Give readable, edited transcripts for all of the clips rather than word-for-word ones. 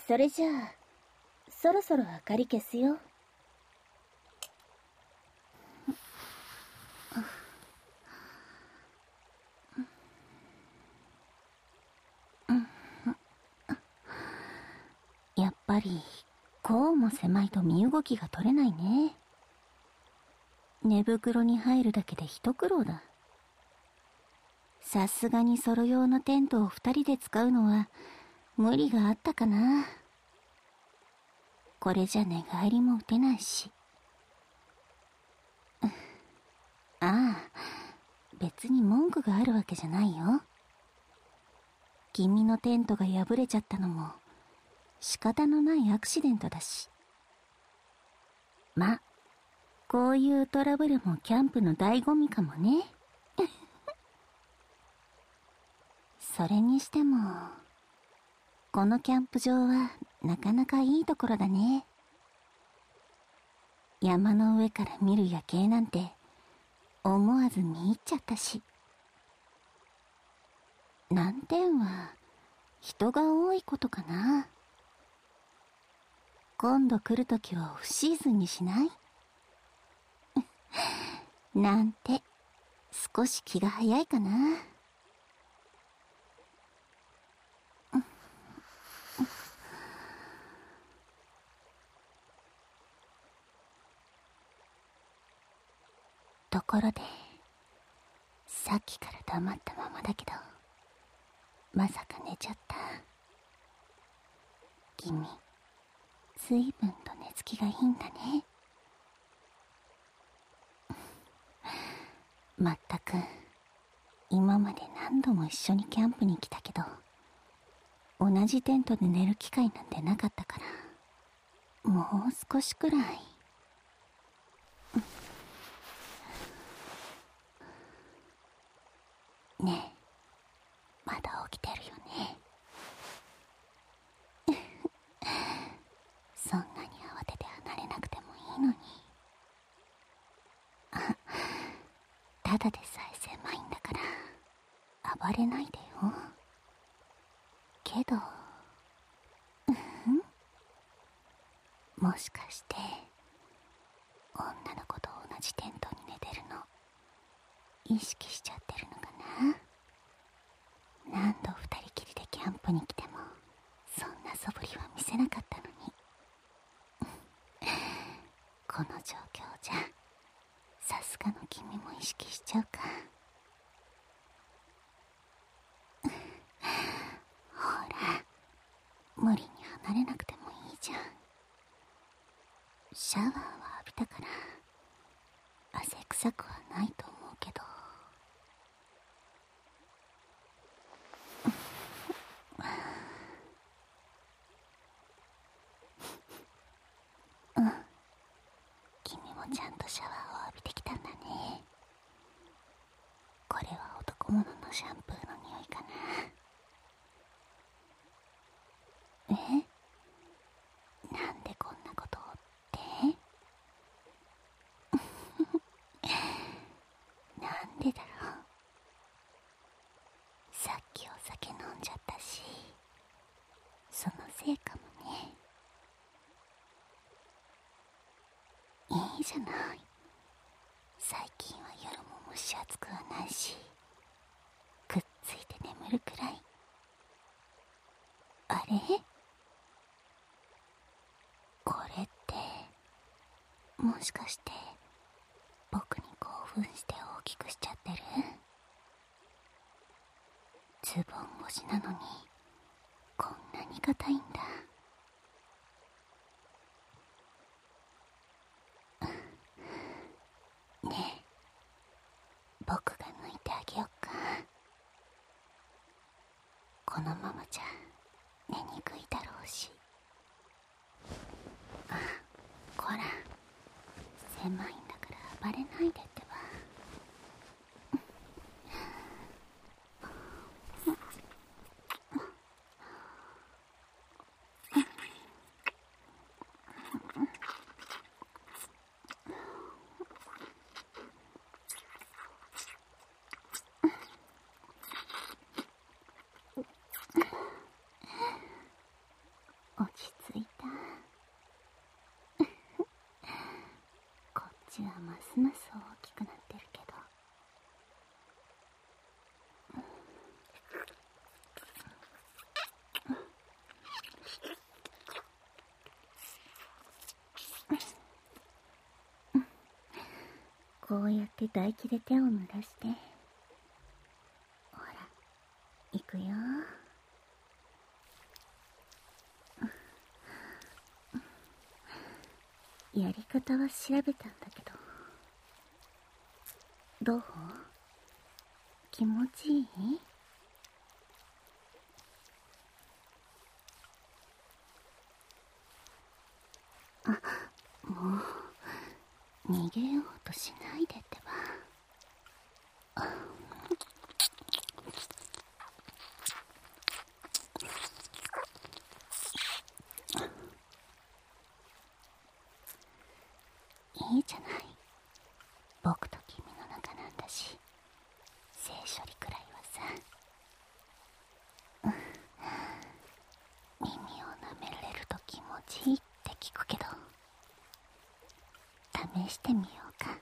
それじゃあ、そろそろ明かり消すよ。やっぱり、こうも狭いと身動きが取れないね。寝袋に入るだけで一苦労だ。さすがにソロ用のテントを二人で使うのは無理があったかな。これじゃ寝返りも打てないし。ああ、別に文句があるわけじゃないよ。君のテントが破れちゃったのも仕方のないアクシデントだし。ま、こういうトラブルもキャンプの醍醐味かもね。それにしても、このキャンプ場はなかなかいいところだね。山の上から見る夜景なんて思わず見入っちゃったし。難点は人が多いことかな。今度来るときはオフシーズンにしない？なんて少し気が早いかな。ところで、さっきから黙ったままだけど、まさか寝ちゃった？君、随分と寝つきがいいんだね。まったく、今まで何度も一緒にキャンプに来たけど、同じテントで寝る機会なんてなかったから、もう少しくらい。ねえ、まだ起きてるよね。そんなに慌てて離れなくてもいいのに。ただでさえ狭いんだから暴れないでよ。けど、もしかして女の子と同じテントに寝てるの意識しちゃってるのかな。何度二人きりでキャンプに来てもそんな素振りは見せなかったのに。この状況じゃさすがの君も意識しちゃうか。ほら、無理に離れなくてもいいじゃん。シャワーは浴びたから汗臭くはないと思うけど。君もちゃんとシャワーを浴びてきたんだね。これは男物のシャンプーの匂いかな。なんでこんなことをってなんでだろう。さっきお酒飲んじゃったし、そのせいかもね。いいじゃない。最近は夜も蒸し暑くはないし、くっついて眠るくらい。あれ？これってもしかして僕に興奮して大きくしちゃってる？ズボン越しなのにこんなに硬いんだ。ねえ、僕が抜いてあげよっか。このままじゃ寝にくいだろうし。こら、狭いんだから暴れないでってば。おますます大きくなってるけど、こうやって唾液で手を濡らして、ほら、行くよ。やり方は調べたんだけど、どう？気持ちいい？あ、もう逃げようとしないでってば。いいじゃない。僕と君の仲なんだし、性処理くらいはさ。耳を舐められると気持ちいいって聞くけど、試してみようか。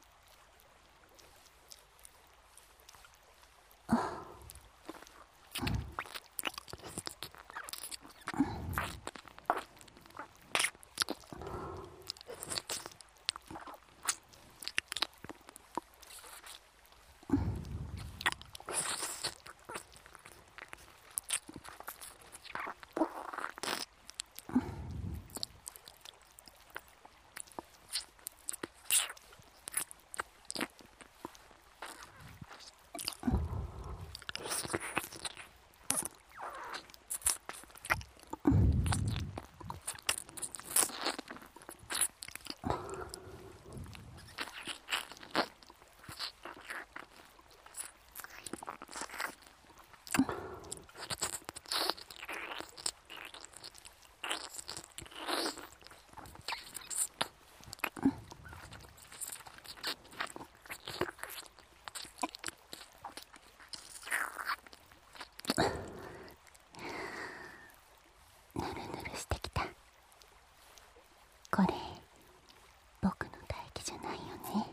これ、僕の唾液じゃないよね。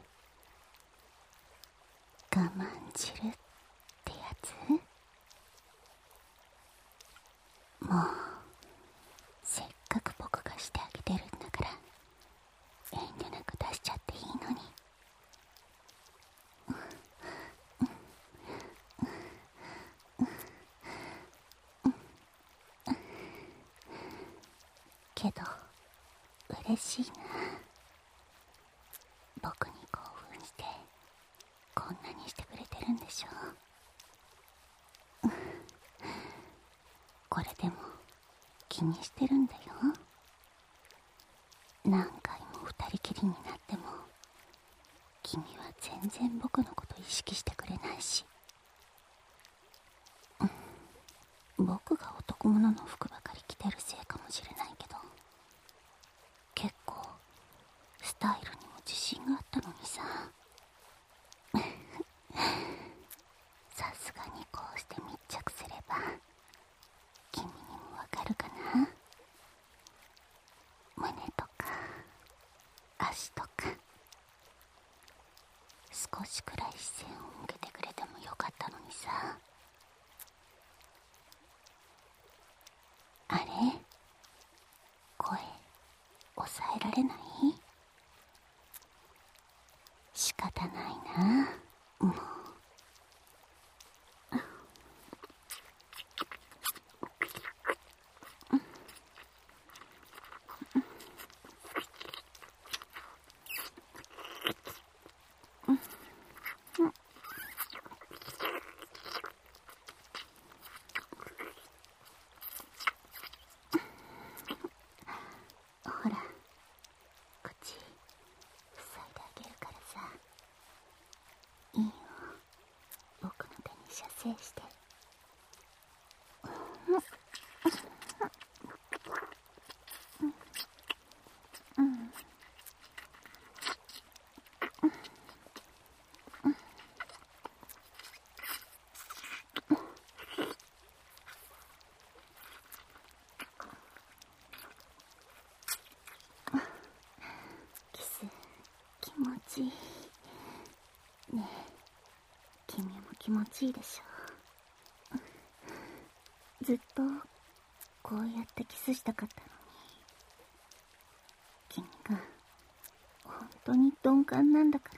我慢汁ってやつ？もう、せっかく僕がしてあげてるんだから、遠慮なく出しちゃっていいのに。けど、嬉しいな。僕に興奮してこんなにしてくれてるんでしょ。これでも気にしてるんだよ。何回も二人きりになっても君は全然僕のこと意識してくれないし、僕が男物の服ばかり着てるせいかもしれないけど、結構スタイルにも自信があったのにさ。さすがにこうして密着すれば君にもわかるかな。胸とか足とか、少しくらい視線を向けてくれてもよかったのにさ。あれ？声抑えられない？仕方ないな、もう。ほら、口塞いであげるからさ。いいよ、僕の手に射精して。キス気持ちいい。 気持ちいいでしょ。ずっとこうやってキスしたかったのに、君が本当に鈍感なんだから。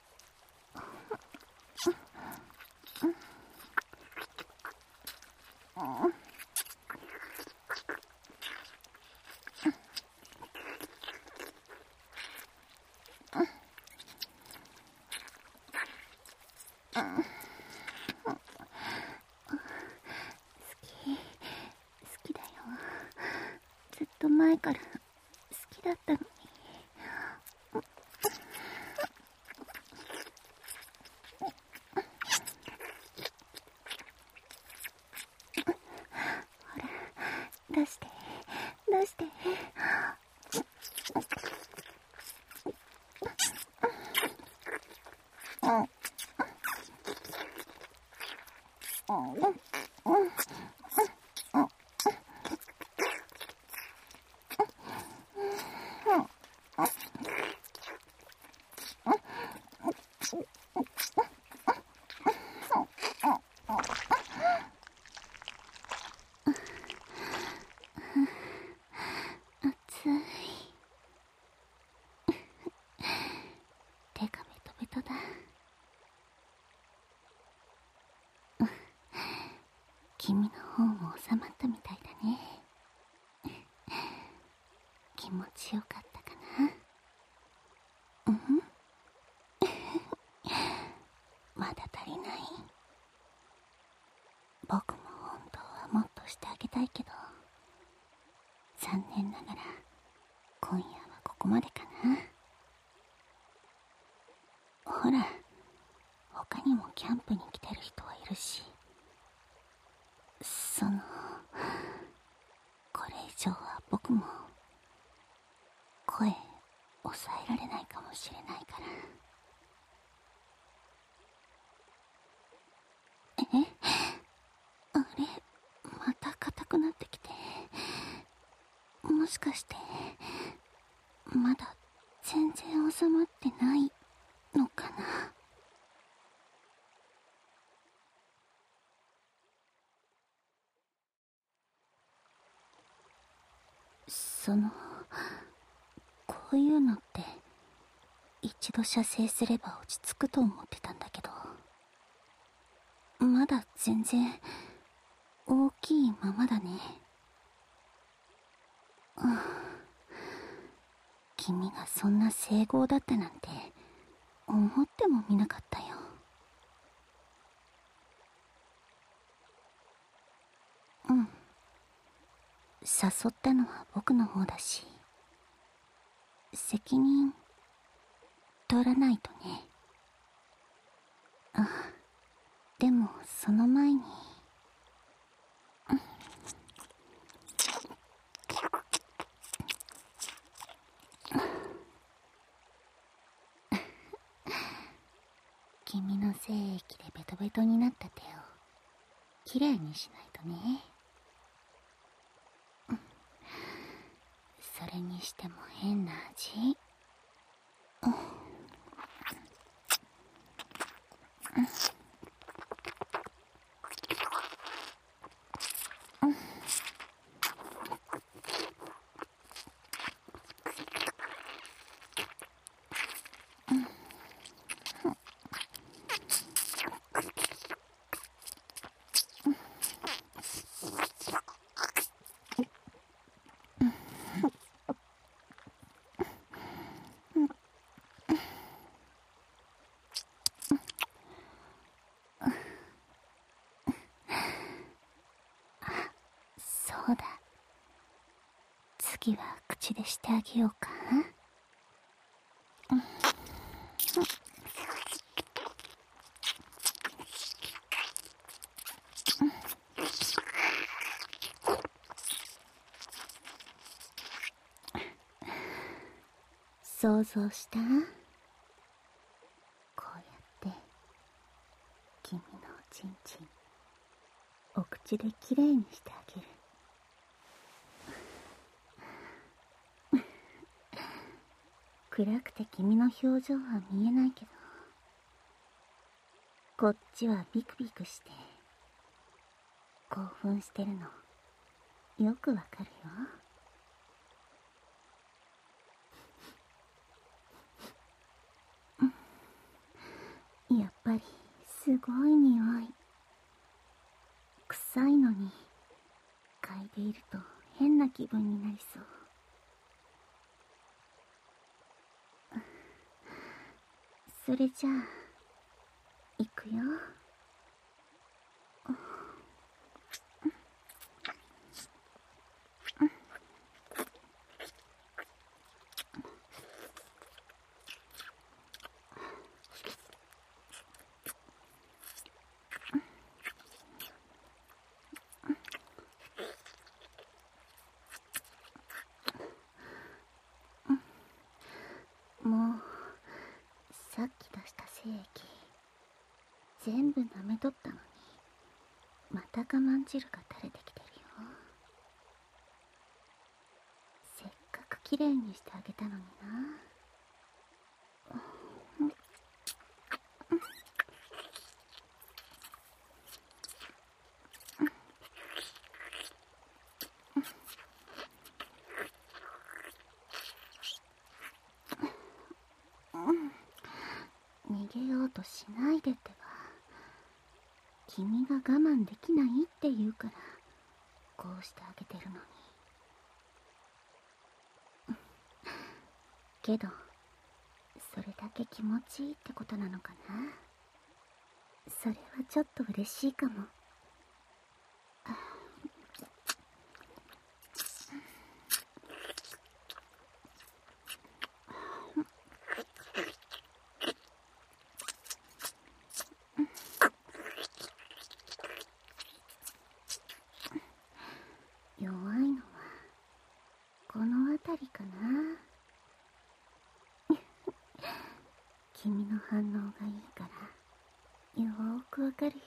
好きだよ。ずっと前から好きだったのに。ほら、出して、出して。熱い。手がベトベトだ。君の方も収まったみたいだね。気持ちよかったかな。まだ足りない。僕も本当はもっとしてあげたいけど、残念ながら今夜はここまでかな。ほら、他にもキャンプに来てる人はいるし、これ以上は僕も声抑えられないかもしれないから。あれ、また硬くなってきて、もしかしてまだ全然収まってないのかな。こういうのって一度射精すれば落ち着くと思ってたんだけど、まだ全然大きいままだね。君がそんな整合だったなんて思ってもみなかったよ。誘ったのは僕の方だし、責任取らないとね。でもその前に、君の精液でベトベトになった手をきれいにしないとね。それにしても変な味。そうだ、次は口でしてあげようか。想像した？こうやって君のおちんちんお口できれいにしてあげる。暗くて君の表情は見えないけど、 こっちはビクビクして興奮してるのよくわかるよ。やっぱりすごい匂い。臭いのに嗅いでいると変な気分になりそう。それじゃあ行くよ。もうさっき出した精液全部舐めとったのに、また我慢汁が垂れてきてるよ。せっかくきれいにしてあげたのにな。逃げようとしないでってば。君が我慢できないって言うからこうしてあげてるのに。けどそれだけ気持ちいいってことなのかな。それはちょっと嬉しいかも。弱いのはこの辺りかな。君の反応がいいからよーくわかるよ。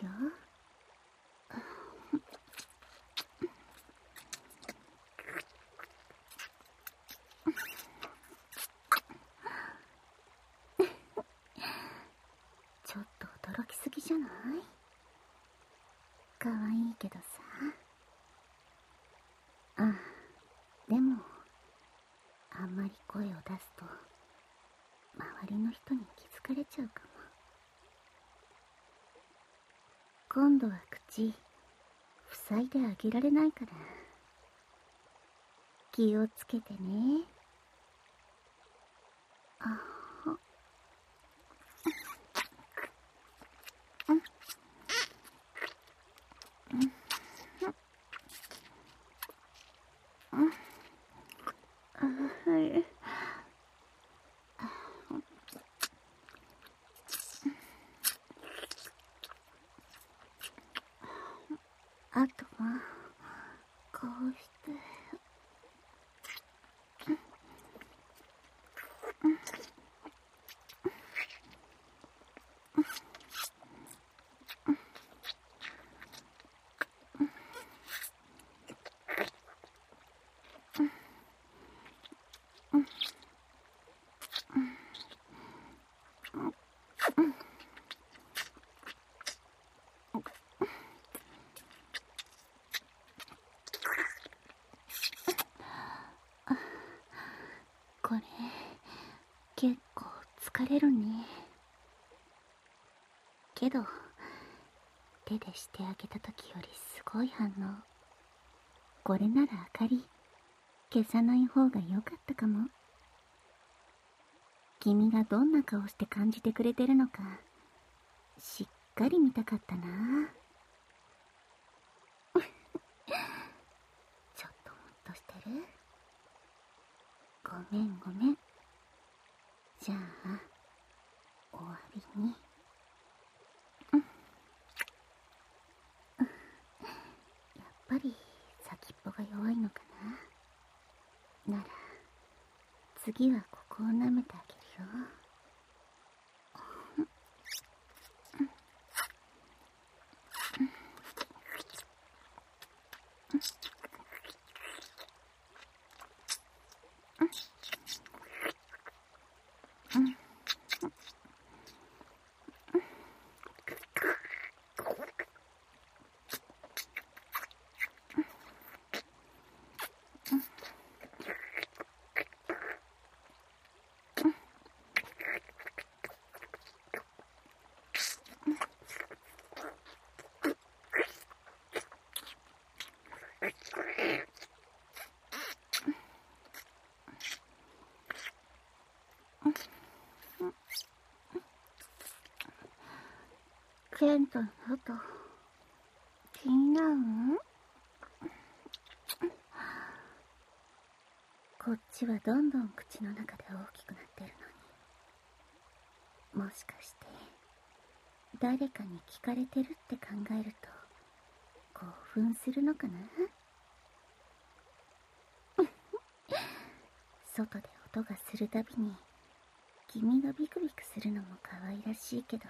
ちょっと驚きすぎじゃない？可愛いけどさ。あ、でもあんまり声を出すと周りの人に気づかれちゃうかも。今度は口塞いであげられないから気をつけてね。あはい。あとはこうしてこれ結構疲れるね。けど手でしてあげた時よりすごい反応。これなら明かり消さない方が良かったかも。君がどんな顔して感じてくれてるのかしっかり見たかったな。ちょっとムッとしてる？ごめんごめん。じゃあ終わりに。やっぱり先っぽが弱いのかな。なら次はここを舐めてあげるよ。 テントの外、気になる？こっちはどんどん口の中で大きくなってるのに、もしかして誰かに聞かれてるって考えると興奮するのかな？外で音がするたびに君がビクビクするのも可愛らしいけど、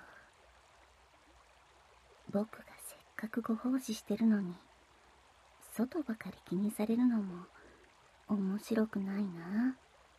僕がせっかくご奉仕してるのに外ばかり気にされるのも面白くないな。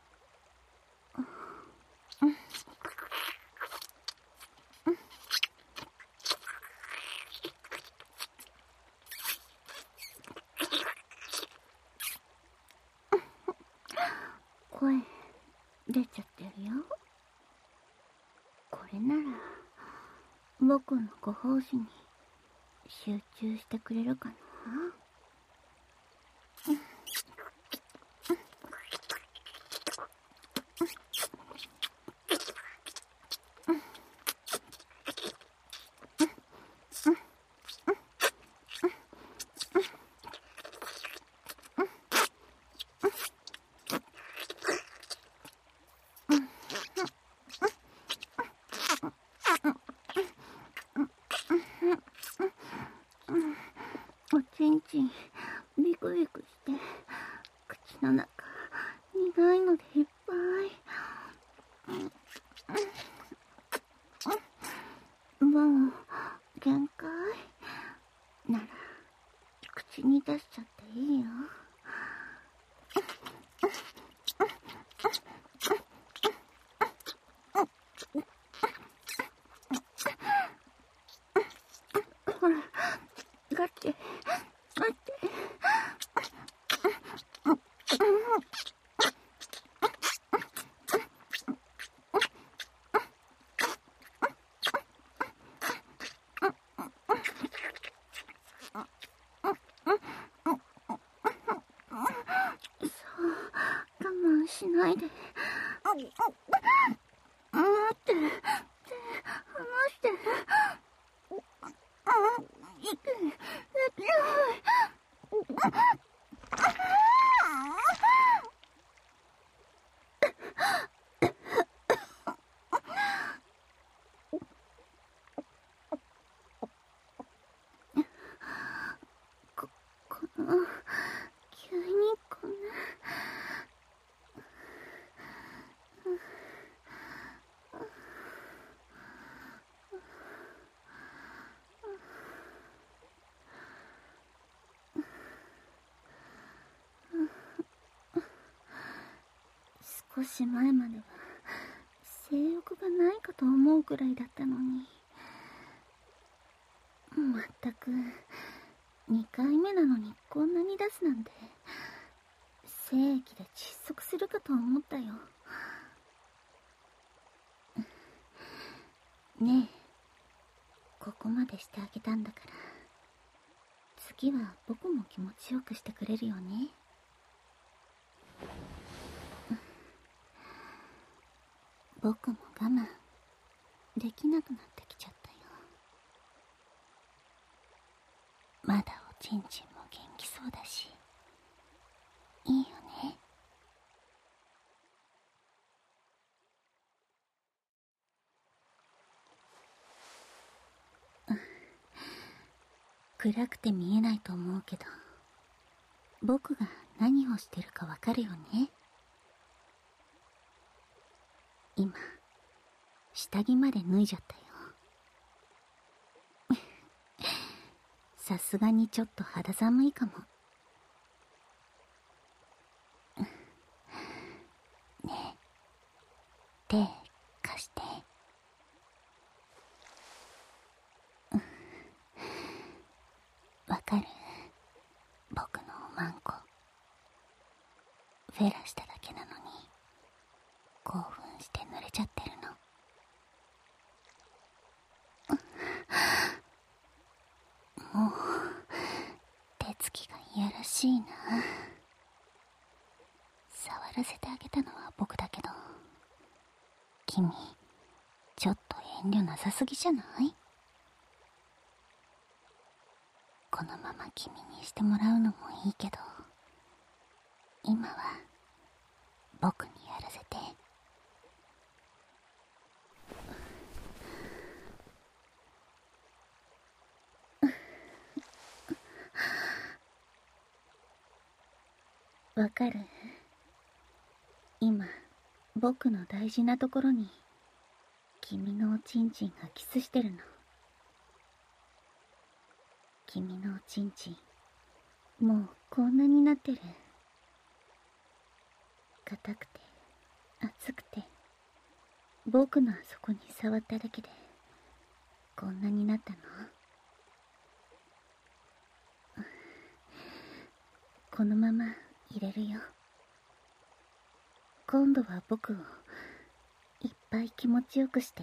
声出ちゃってるよ。これなら僕のご奉仕に集中してくれるかな。おちんちんビクビクして口の中苦いのでいっぱい。もう限界なら口に出しちゃっていいよ。ほら、だって我慢しないで。待って、手離して。できない。この急にこんな。少し前までは性欲がないかと思うくらいだったのに、まったく2回目なのにこんなに出すなんて、精液で窒息するかと思ったよ。ねえ、ここまでしてあげたんだから、次は僕も気持ちよくしてくれるよね。僕も我慢できなくなってきちゃったよ。まだおちんちんも元気そうだし、いいよね。暗くて見えないと思うけど、僕が何をしてるかわかるよね。今下着まで脱いじゃったよ。さすがにちょっと肌寒いかも。ねえ、手貸して。わかる？僕のおまんこ。フェラしただけなのに興奮して濡れちゃってるの。もう手つきがいやらしいな。触らせてあげたのは僕だけど、君ちょっと遠慮なさすぎじゃない？ このまま君にしてもらうのもいいけど、今は僕にやらせて。わかる？今、僕の大事なところに君のおちんちんがキスしてるの。君のおちんちん、もうこんなになってる。硬くて熱くて、僕のあそこに触っただけでこんなになったの。このまま入れるよ。今度は僕をいっぱい気持ちよくして。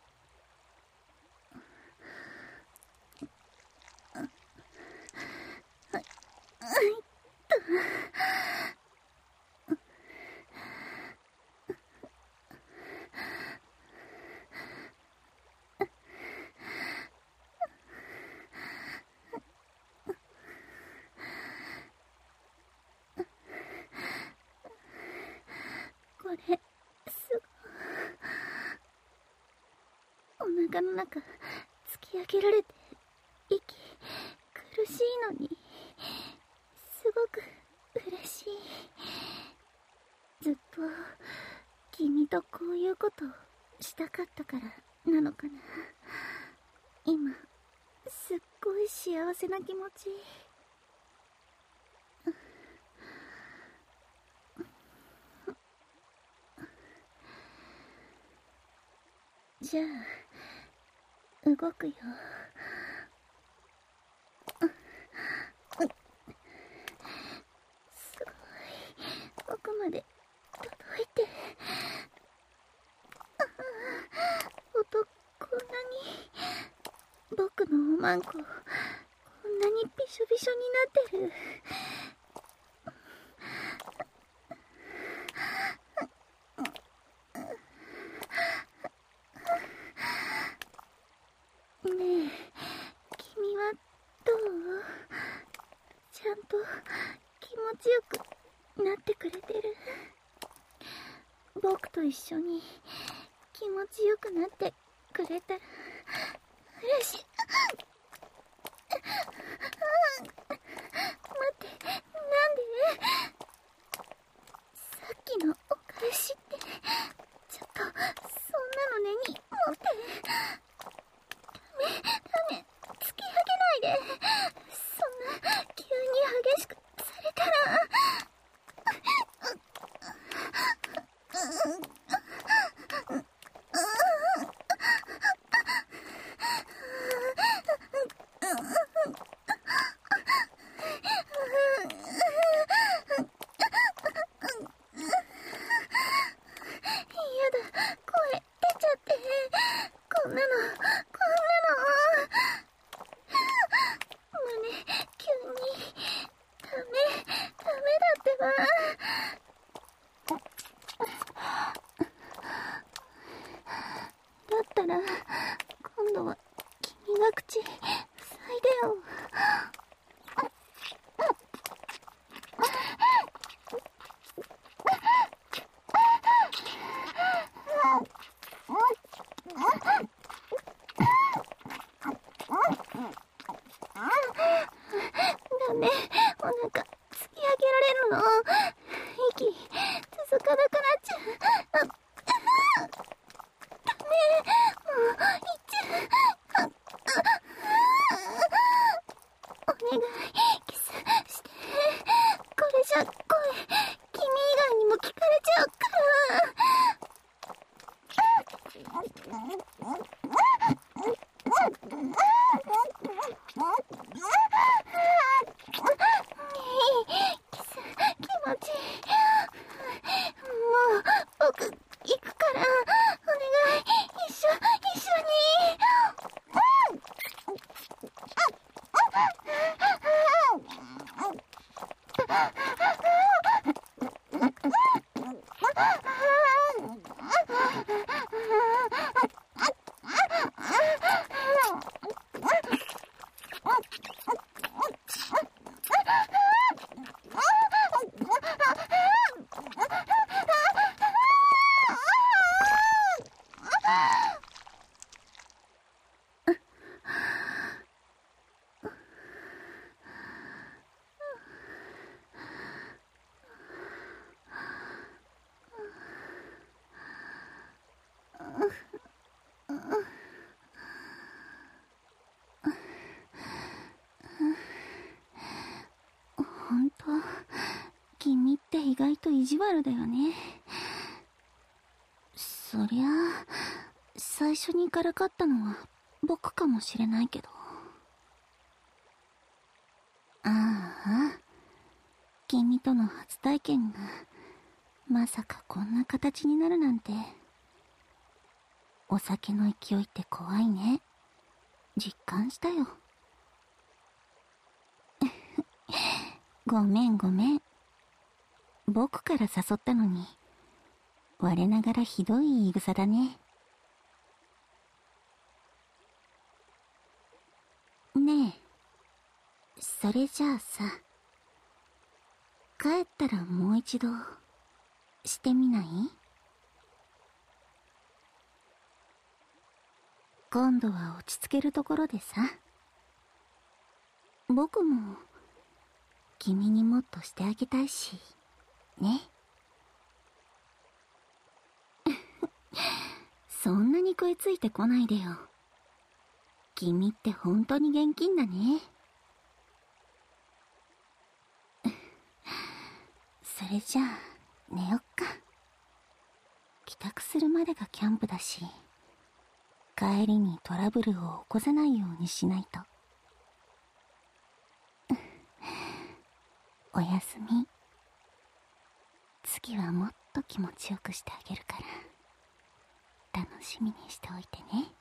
これ、お腹の中突き上げられて息苦しいのにすごく嬉しい。ずっと君とこういうことしたかったからなのかな。今すっごい幸せな気持ち。じゃあ動くよ。すごい奥まで届いて。音こんなに。僕のおまんここんなにびしょびしょになってる。ねえ、君はどう？ちゃんと気持ちよくなってくれてる？僕と一緒に気持ちよくなってくれたら嬉しい。待って、なんで？さっきのお返しって、ちょっとそんなの根に持って。ダメ、突き上げないで。そんな急に激しくされたら。だったら今度は君が口塞いでよ。ダメ、お腹突き上げられるの。息続かなくなっちゃう。ダメ、もう行っちゃう。お願い、キスして。これじゃ声君以外にも聞かれちゃうから。キス気持ちいい。もう僕行くから、お願い、一緒に。 外と意地悪だよね。そりゃあ最初にからかったのは僕かもしれないけど。ああ、君との初体験がまさかこんな形になるなんて。お酒の勢いって怖いね。実感したよ。ごめんごめん。僕から誘ったのに我ながらひどい言い草だね。ねえ、それじゃあさ、帰ったらもう一度してみない？今度は落ち着けるところでさ。僕も君にもっとしてあげたいしね。そんなに食いついてこないでよ。君って本当に現金だね。それじゃあ寝よっか。帰宅するまでがキャンプだし、帰りにトラブルを起こさないようにしないと。おやすみ。次はもっと気持ちよくしてあげるから楽しみにしておいてね。